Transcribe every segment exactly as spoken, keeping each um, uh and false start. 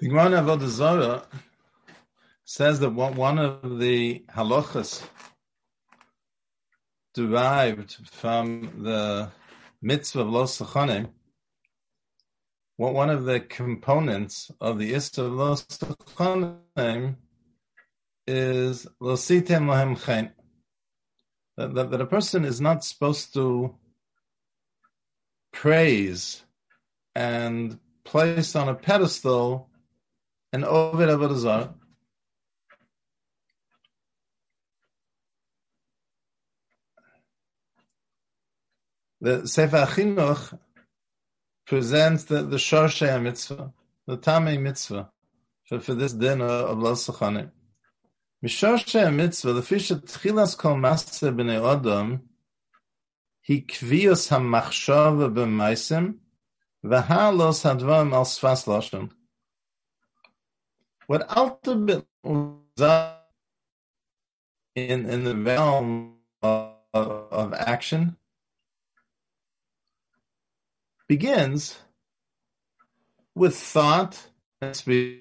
The Gemara in Avodah Zarah says that one of the halachas derived from the mitzvah of Lo Sachanim, one of the components of the Issa of Lo Sachanim is Lo Sitem Lahem Chen. That, that, that a person is not supposed to praise and place on a pedestal an Oved Avodah Zarah. The Sefer HaChinuch presents the, the Shorshei mitzvah, the Tamei mitzvah, for, for this dinner of Lo Sachanim. Mishorshei mitzvah, the fish at Tchilas Kol Maseh B'nei Odom, he kvius hamachshava b'maisim, v'halos hadvarim al sfas lashon. What ultimately in in the realm of, of action begins with thought and speech.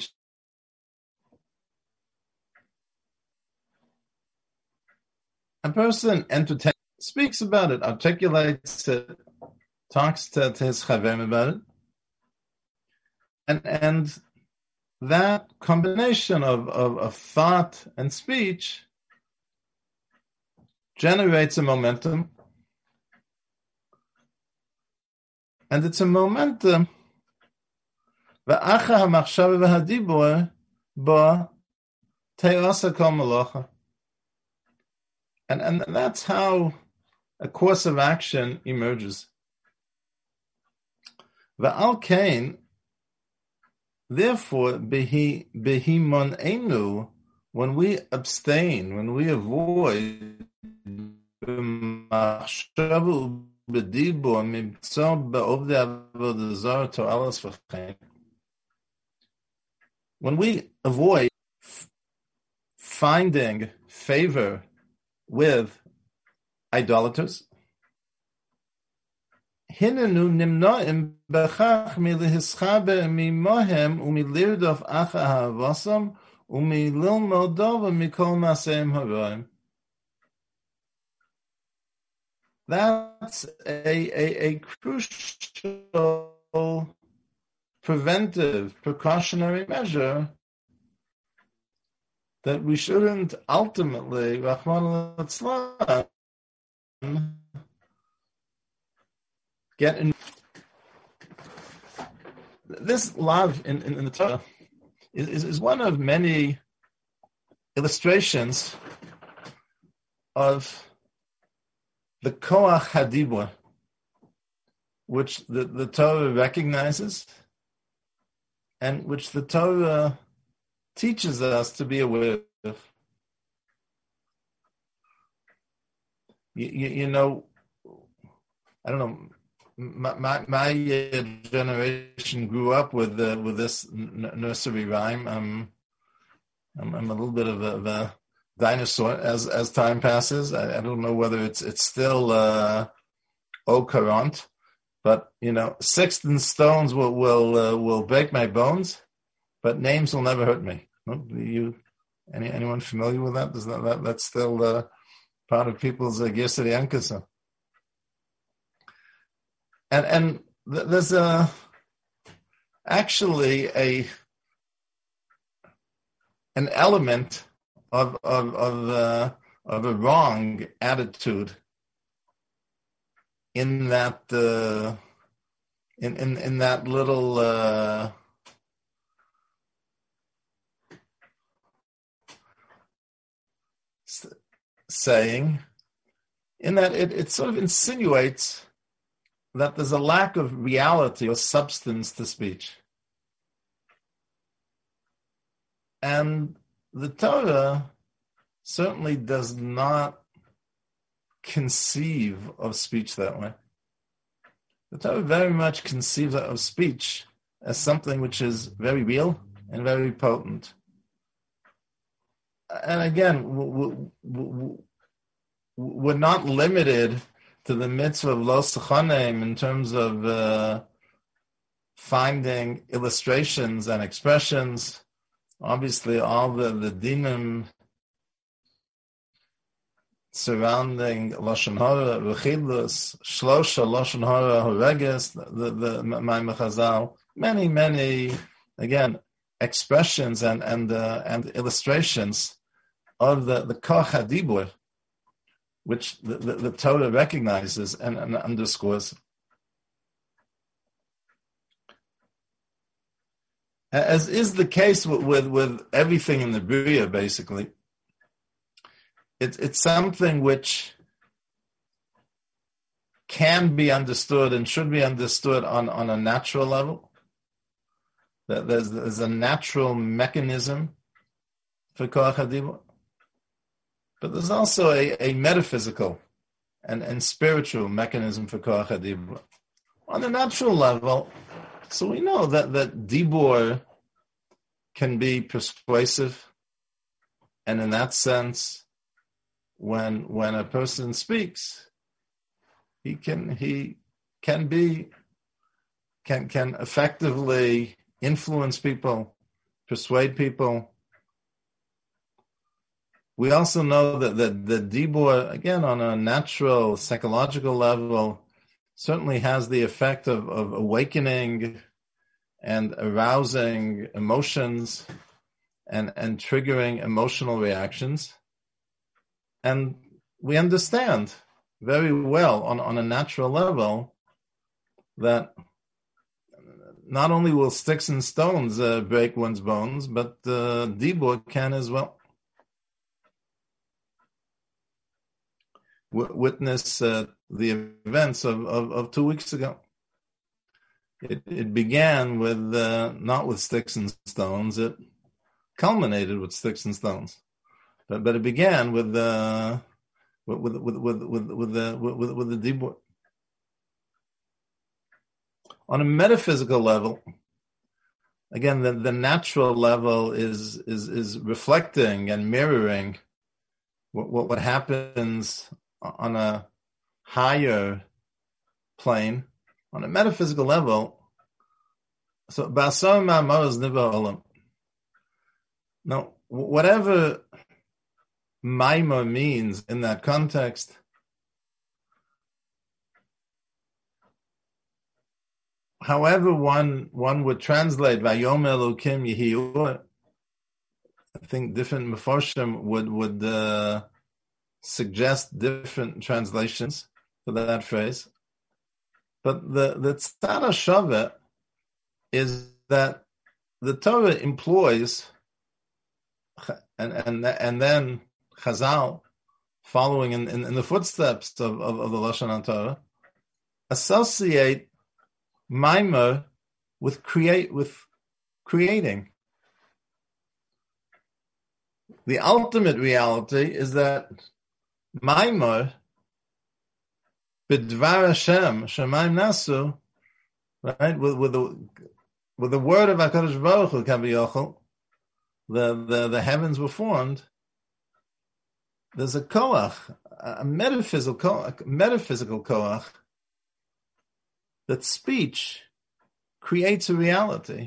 A person entertains, speaks about it, articulates it, talks to, to his chavim about it, and and that combination of, of, of thought and speech generates a momentum. And it's a momentum. And, and that's how a course of action emerges. V'al kain, therefore, behi behimon enu, when we abstain, when we avoid b'machshavu b'dibur mimtzo b'ovdei avodah zarah to'alos v'chein, when we avoid f- finding favor with idolaters, hinenu nimnoim b'chach milihischaber mimohem umilirdof acha ha'avosam umililmodova mikol maseim haraim. That's a, a, a crucial preventive, precautionary measure that we shouldn't ultimately, Rahman al-Islam, get in. This love in, in, in the Torah is, is, is one of many illustrations of the Koach Hadibur, which the, the Torah recognizes and which the Torah teaches us to be aware of. You, you, you know, I don't know, my my, my generation grew up with uh, with this n- nursery rhyme. I'm, I'm I'm a little bit of a, of a dinosaur as as time passes. I, I don't know whether it's it's still uh, au courant, but you know, sticks and stones will will uh, will break my bones, but names will never hurt me. You, any anyone familiar with that? Is that, that that's still uh, part of people's uh, Gesed Yankasa? And and th- there's a actually a an element of of of, uh, of a wrong attitude in that uh, in, in in that little uh, saying, in that it, it sort of insinuates that there's a lack of reality or substance to speech. And the Torah certainly does not conceive of speech that way. The Torah very much conceives of speech as something which is very real and very potent. And again, we're not limited to the mitzvah of Lo Sachanim in terms of uh, finding illustrations and expressions. Obviously, all the, the dinim surrounding Lashon Hara, Rechilus, Shlosha, Lashon Hara, Horeges, the, the Maimon Chazal, many, many, again, expressions and and uh, and illustrations of the, the Koach HaDibur, which the, the, the Torah recognizes and, and underscores. As is the case with, with, with everything in the Bria, basically, it, it's something which can be understood and should be understood on, on a natural level. That there's, there's a natural mechanism for Koach HaDibur. But there's also a, a metaphysical and, and spiritual mechanism for Koach HaDibur. On a natural level, so we know that, that Dibur can be persuasive, and in that sense, when when a person speaks, he can he can be can can effectively influence people, persuade people. We also know that the, the Dibur, again, on a natural, psychological level, certainly has the effect of, of awakening and arousing emotions and, and triggering emotional reactions. And we understand very well on, on a natural level that not only will sticks and stones uh, break one's bones, but uh, Dibur can as well. Witness uh, the events of, of, of two weeks ago. It, it began with uh, not with sticks and stones. It culminated with sticks and stones, but but it began with uh, with with with with with, with the with, with the Dibur. On a metaphysical level, again, the, the natural level is is is reflecting and mirroring what what, what happens on a higher plane, on a metaphysical level. So, Basar Ma'amar is Niva Olam. Now, whatever Maimar means in that context, however one one would translate Vayom Elokim Yehiyu, I think different Mefarshim would would uh, suggest different translations for that phrase. But the, the Tzad HaShaveh is that the Torah employs, and and and then Chazal, following in, in, in the footsteps of, of, of the Lashon HaTorah, associate Maimar with create with creating. The ultimate reality is that Maimar, B'dvar Hashem, Shemaim Nasu, right, with, with the with the word of HaKadosh Baruch Hu, Kaviyachol, the, the, the heavens were formed. There's a koach, a metaphysical koach, a metaphysical koach, that speech creates a reality.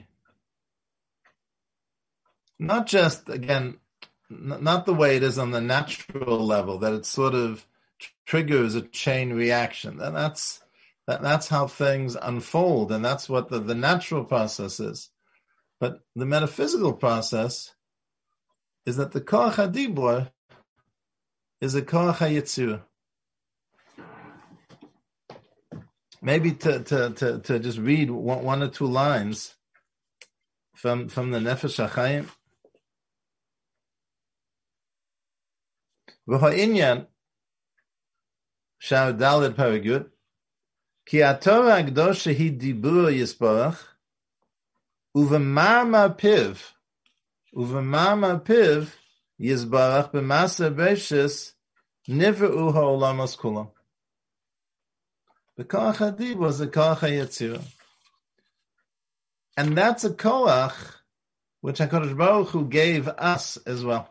Not just, again, not the way it is on the natural level, that it sort of triggers a chain reaction. And that's that, that's how things unfold, and that's what the, the natural process is. But the metaphysical process is that the Koach HaDibur is a Koach HaYetzirah. Maybe to, to, to, to just read one, one or two lines from, from the Nefesh HaChaim. V'ha'inyan shar daled paragud ki atorah ha'kdosha hi dibur yisborach uv'ma'amar piv uv'ma'amar piv yisborach b'maser beishis nivru ha'olamos kulam. The Koach HaDibur was the Koach HaYetzirah. And that's a Koach which HaKadosh Baruch Hu gave us as well.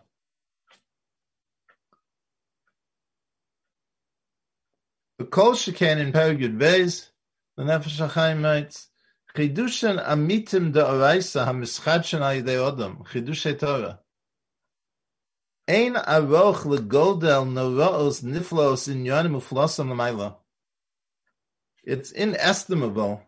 The Kol Sheken in Perek Yud Beis, the Nefesh HaChaim writes, Chidushan amitim de'oraisa hamischadchen ayidei odom. Chidushay Torah. Ein aroch legoldel noraos niflos in yonim uflosam l'mayla. It's inestimable.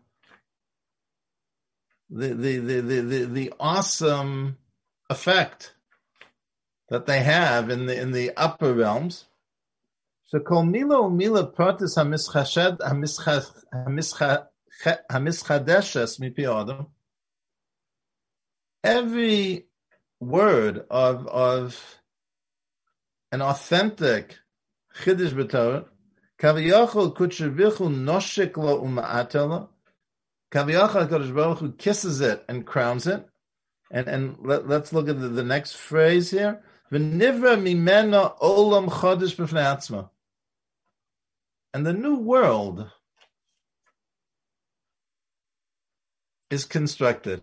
The, the, the, the, the, the awesome effect that they have in the in the upper realms. So kol mila umila pratis hamischashed hamischadeshes mipi adam. Every word of of an authentic chiddush b'Torah, kaviyachol kutshevichu noshik lo uma'atela. Kaviyachol Kadosh Baruch Hu kisses it and crowns it. And and let, let's look at the, the next phrase here. V'nivra mimena olam chodesh b'fnei atzma. And the new world is constructed.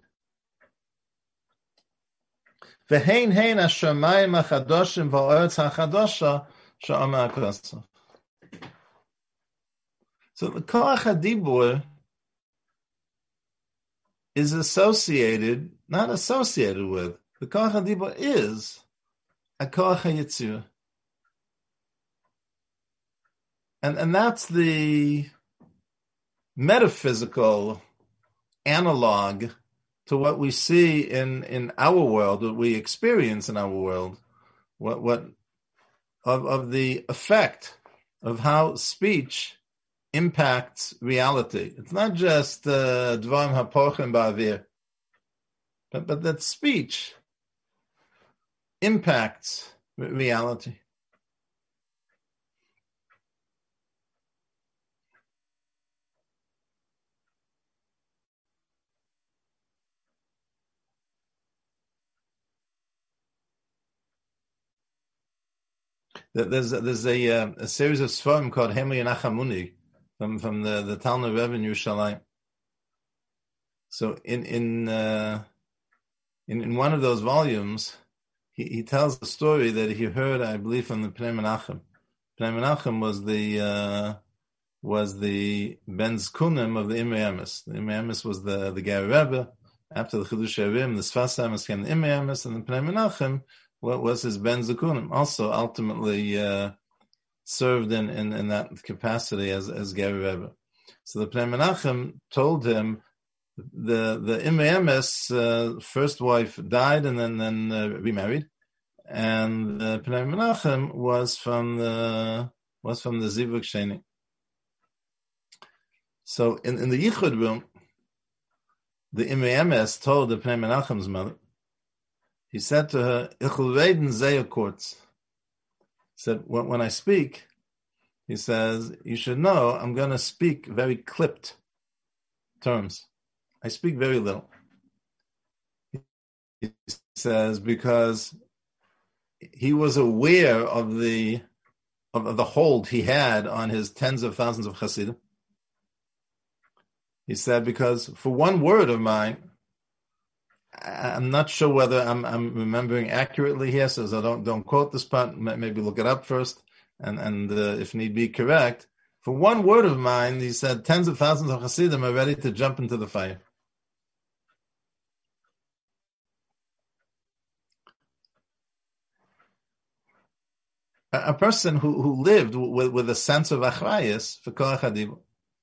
V'hein hein hashamayim hachadoshim v'oretz hachadosha sha'ama hakosav. So the koach hadibur is associated, not associated with. The koach hadibur is a koach hayitzirah. And, and that's the metaphysical analog to what we see in, in our world, what we experience in our world, what what of, of the effect of how speech impacts reality. It's not just dvarim hapochim ba'avir, but but that speech impacts reality. There's there's a, uh, a series of svarim called Hemli and Achamuni from from the the Talmud Rebbe in Yerushalayim. So in in, uh, in in one of those volumes, he, he tells a story that he heard, I believe, from the Pnei Menachem. Pnei Menachem was the uh, was the Ben Zkunim of the Imrei Emes. The Imrei Emes was the the Ger Rebbe. After the Chidush Harim, the Sfas Emes came the Imrei Emes, and the Pnei Menachem what was his Ben Zekunim, also ultimately uh, served in, in, in that capacity as as Ger Rebbe. So the Pnei Menachem told him the the Imrei Emes uh, first wife died and then then uh, remarried, and the Pnei Menachem was from the was from the Zivug Sheni. So in, in the Yichud room, the Imrei Emes told the Pnei Menachem's mother. He said to her, "Ich will reden sehr kurz." He said, when, when I speak, he says, you should know I'm going to speak very clipped terms. I speak very little. He says, because he was aware of the of, of the hold he had on his tens of thousands of Hasidim. He said, because for one word of mine, I'm not sure whether I'm, I'm remembering accurately here, so I don't don't quote this part. Maybe look it up first, and and uh, if need be, correct. For one word of mine, he said tens of thousands of Hasidim are ready to jump into the fire. A, a person who, who lived with, with a sense of achrayus for koach hadibur.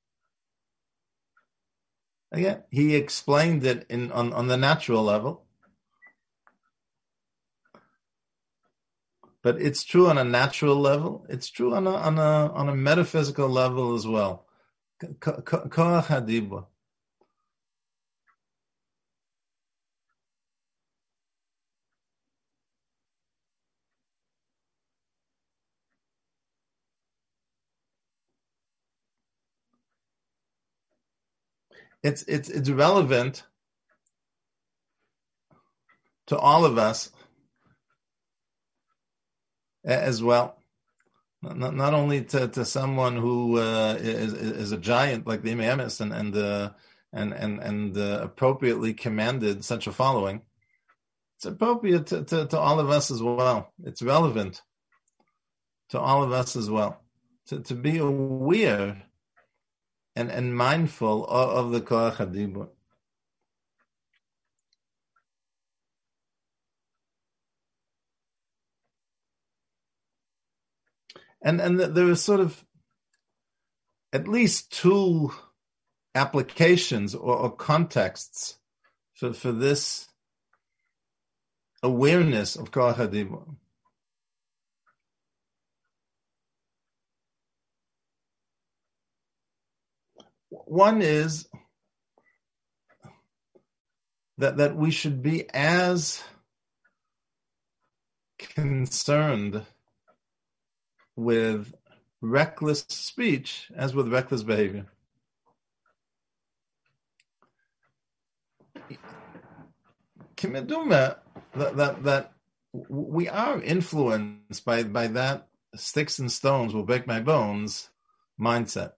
Again, he explained it in on, on the natural level. But it's true on a natural level. It's true on a on a on a metaphysical level as well. Koach hadibur. It's it's it's relevant to all of us as well. Not, not only to, to someone who uh, is is a giant like the Imrei Emes and and uh, and and and uh, appropriately commanded such a following. It's appropriate to, to, to all of us as well. It's relevant to all of us as well to to be aware and and mindful of, of the koach hadibur. And and there are sort of at least two applications or, or contexts for, for this awareness of Koach HaDibur. One is that, that we should be as concerned with reckless speech as with reckless behavior. Kimeduma, that, that that we are influenced by, by that sticks and stones will break my bones mindset.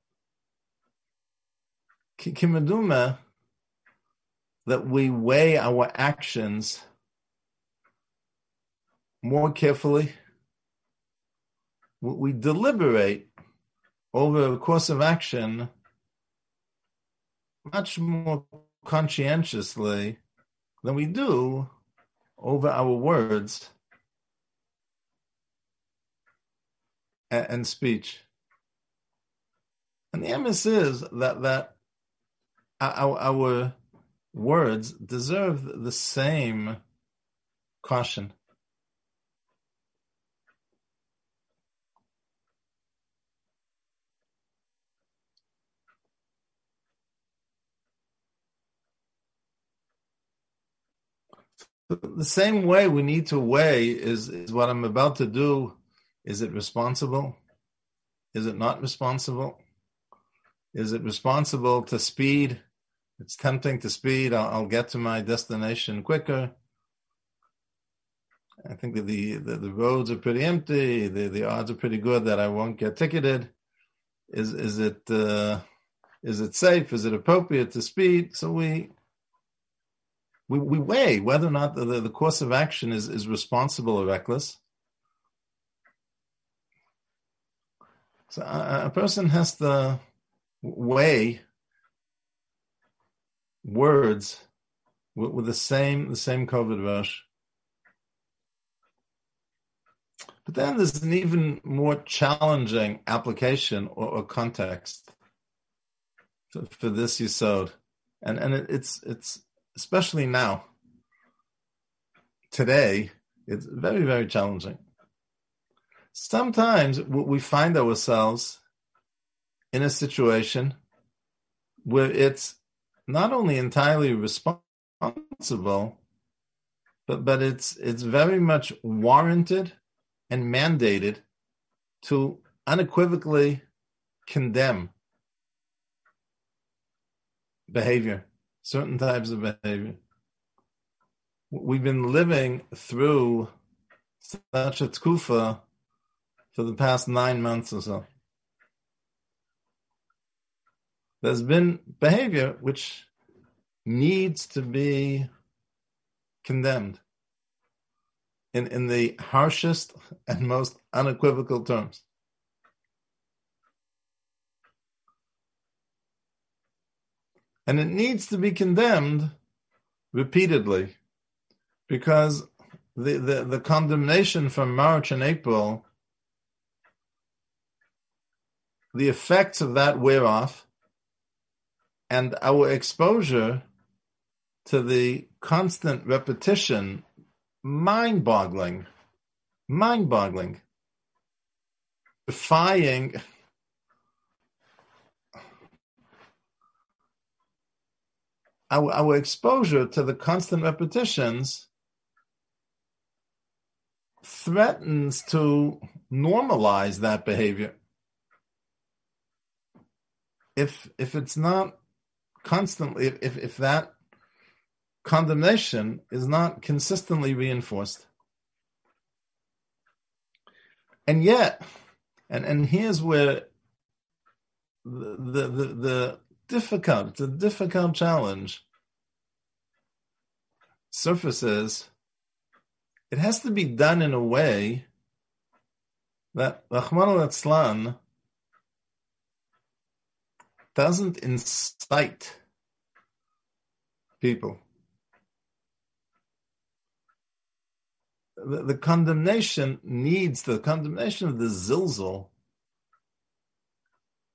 Kimeduma, that we weigh our actions more carefully. We deliberate over a course of action much more conscientiously than we do over our words and, and speech. And the emes is that, that our, our words deserve the same caution. The same way we need to weigh is, is what I'm about to do. Is it responsible? Is it not responsible? Is it responsible to speed? It's tempting to speed. I'll, I'll get to my destination quicker. I think that the, the, the roads are pretty empty. The, the odds are pretty good that I won't get ticketed. Is is it uh, is it safe? Is it appropriate to speed? So we we we weigh whether or not the, the, the course of action is, is responsible or reckless. So a, a person has to weigh words with, with the same the same koved rosh. But then there's an even more challenging application or, or context for, for this yesod, and and it, it's it's especially now, today, it's very very challenging. Sometimes we find ourselves in a situation where it's not only entirely responsible, but but it's it's very much warranted and mandated to unequivocally condemn behavior, certain types of behavior. We've been living through such a tkufa for the past nine months or so. There's been behavior which needs to be condemned in, in the harshest and most unequivocal terms. And it needs to be condemned repeatedly, because the, the, the condemnation from March and April, the effects of that wear off, and our exposure to the constant repetition, mind-boggling, mind-boggling, defying our, our exposure to the constant repetitions threatens to normalize that behavior. If if it's not constantly, if if that condemnation is not consistently reinforced. And yet, and, and here's where the, the, the, the difficult, it's a difficult challenge surfaces. It has to be done in a way that Rachmana litzlan doesn't incite people. The, the condemnation needs, the condemnation of the zilzal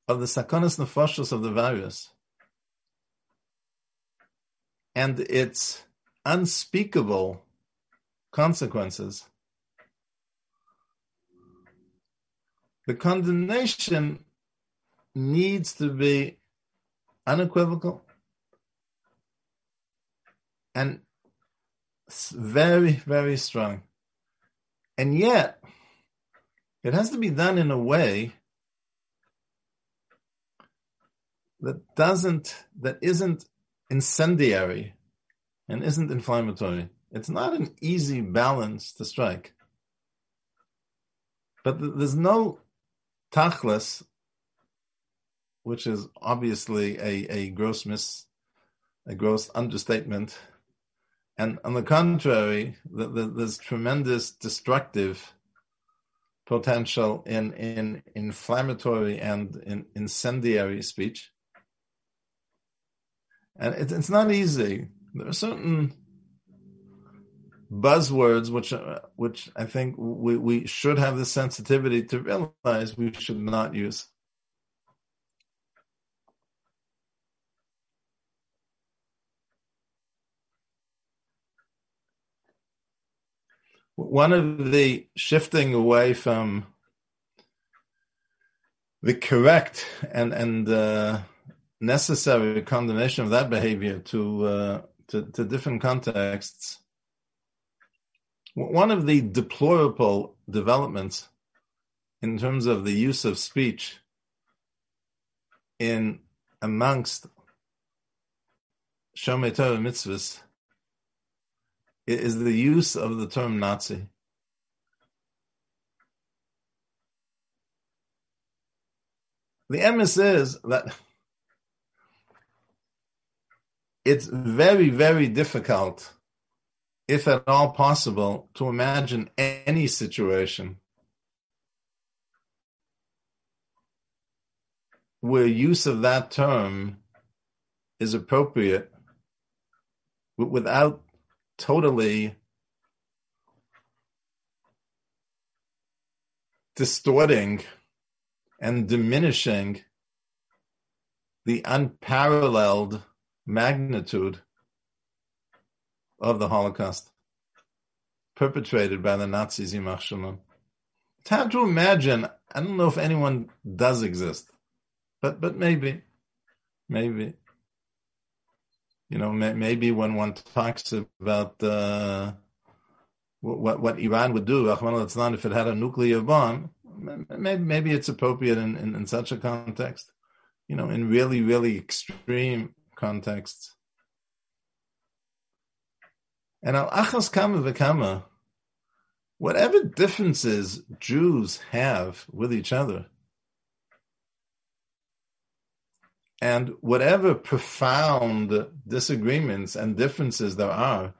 of the sakonas nefashos of the virus and its unspeakable consequences, the condemnation needs to be unequivocal and very, very strong. And yet, it has to be done in a way that doesn't, that isn't incendiary and isn't inflammatory. It's not an easy balance to strike. But there's no tachlis, which is obviously a, a gross mis, a gross understatement. And on the contrary, the, the, there's tremendous destructive potential in, in inflammatory and in incendiary speech. And it, it's not easy. There are certain buzzwords which uh, which I think we, we should have the sensitivity to realize we should not use. One of the shifting away from the correct and and uh, necessary condemnation of that behavior to, uh, to to different contexts. One of the deplorable developments in terms of the use of speech in amongst Shomei Torah mitzvahs is the use of the term Nazi. The emes is that it's very, very difficult, if at all possible, to imagine any situation where use of that term is appropriate without totally distorting and diminishing the unparalleled magnitude of the Holocaust perpetrated by the Nazis. Yimach Shalom. It's hard to imagine. I don't know if anyone does exist, but but maybe, maybe. You know, maybe when one talks about uh, what what Iran would do, Rahman al-Islam, if it had a nuclear bomb, maybe maybe it's appropriate in, in, in such a context. You know, in really, really extreme contexts. And al-achas kama v'kama, whatever differences Jews have with each other, and whatever profound disagreements and differences there are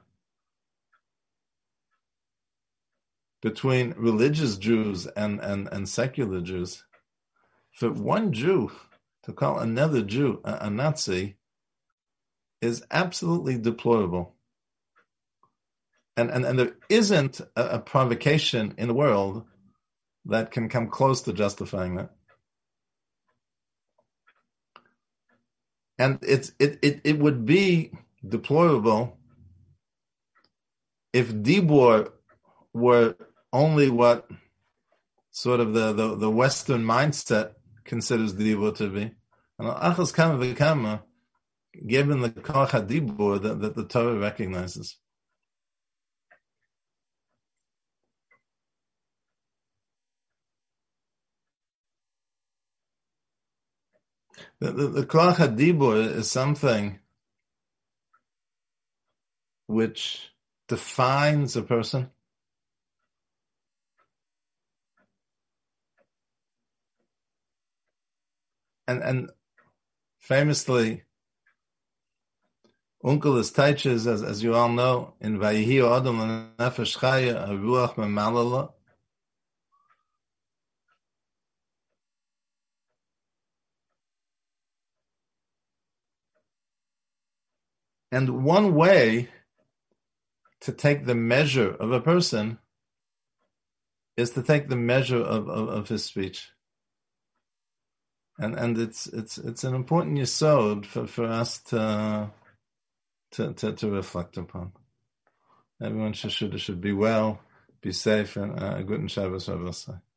between religious Jews and, and, and secular Jews, for one Jew to call another Jew a, a Nazi is absolutely deplorable. And, and, and there isn't a, a provocation in the world that can come close to justifying that. And it's it, it it would be deplorable if Dibor were only what sort of the, the, the Western mindset considers Dibor to be. And achas kama v'kama, given the koach hadibur that, that the Torah recognizes. The, the, the koach hadibur is something which defines a person. And, and famously, Onkelos teaches, as, as you all know, in Vayihi Adam Nefesh Chaya, Ruach Memalala. And one way to take the measure of a person is to take the measure of, of, of his speech. and and it's it's it's an important yesod for, for us to, to to to reflect upon. Everyone should should should be well, be safe, and uh, good and Shabbos Shabbos.